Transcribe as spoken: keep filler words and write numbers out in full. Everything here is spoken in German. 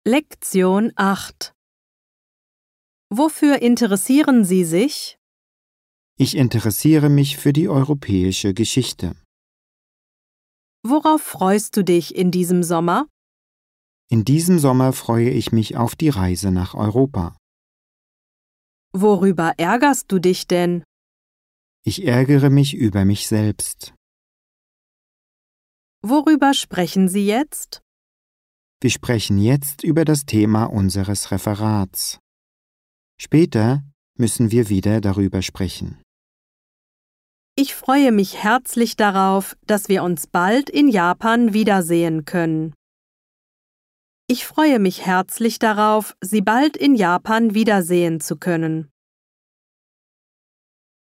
Lektion acht. Wofür interessieren Sie sich? Ich interessiere mich für die europäische Geschichte. Worauf freust du dich in diesem Sommer? In diesem Sommer freue ich mich auf die Reise nach Europa. Worüber ärgerst du dich denn? Ich ärgere mich über mich selbst. Worüber sprechen Sie jetzt? Wir sprechen jetzt über das Thema unseres Referats. Später müssen wir wieder darüber sprechen. Ich freue mich herzlich darauf, dass wir uns bald in Japan wiedersehen können. Ich freue mich herzlich darauf, Sie bald in Japan wiedersehen zu können.